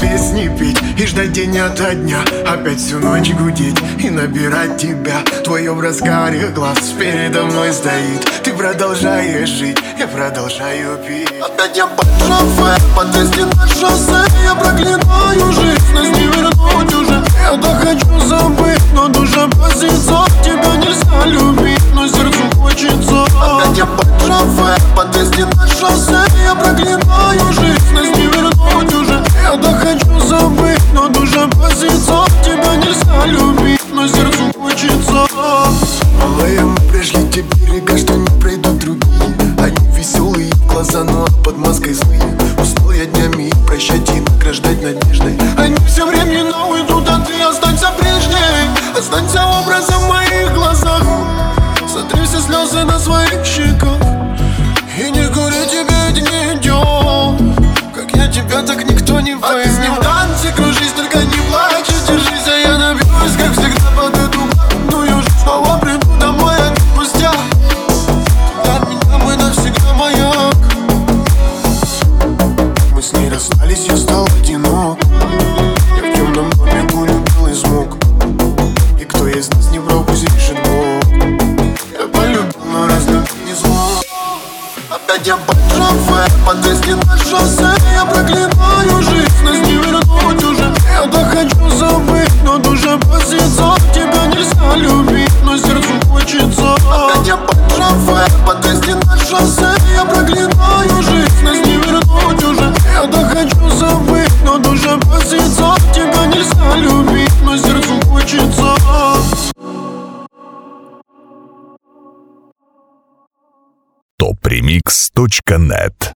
песни петь и ждать день ото дня, опять всю ночь гудеть и набирать тебя. Твой образ карих глаз передо мной стоит. Ты продолжаешь жить, я продолжаю пить. Опять я под шофе, под тесте на шоссе. Я проклинаю жизнь, нас не вернуть уже. Я-то хочу забыть, но душа просится. Тебя нельзя любить, но сердцу хочется. Опять я под шофе, под тесте на шоссе. Я проклинаю жизнь, нас не вернуть уже. Я-то хочу забыть, но душа просится. Тебя нельзя любить, но сердцу хочется. Малая, мы пришли те берега, что не пройдут другие. Они веселые в глаза, но под маской злые. Устал я днями их прощать и награждать надеждой. Они все временно уйдут, а ты останься прежней. Останься образом в моих глазах. Сотри все слезы на своих щеках. И не кури, тебе это не идет. Как я тебя, так никто не поймет. А ты с ним в танце кружись, только не плачь и держись. А я набьюсь, как всегда, под эту блатную жизнь. Снова приду домой, а ты пустяк. От меня мой навсегда маяк. Мы с ней расстались, я стал одинок. Я в темном доме курю белый смог. И кто из нас не брал, пусть решит Бог. Я полюбил, но разлюбил не смог. Опять я под шофе, под тесте на шоссе. Я проклинаю жизнь, нас не вернуть уже. Я-то хочу забыть, но душа просится. Тебя нельзя любить, но сердцу хочется. Опять я под шофе, под тесте на шоссе. Я проклинаю жизнь, нас не вернуть уже. Я-то хочу забыть, но душа просится. Тебя нельзя любить, но сердцу хочется. topremix.net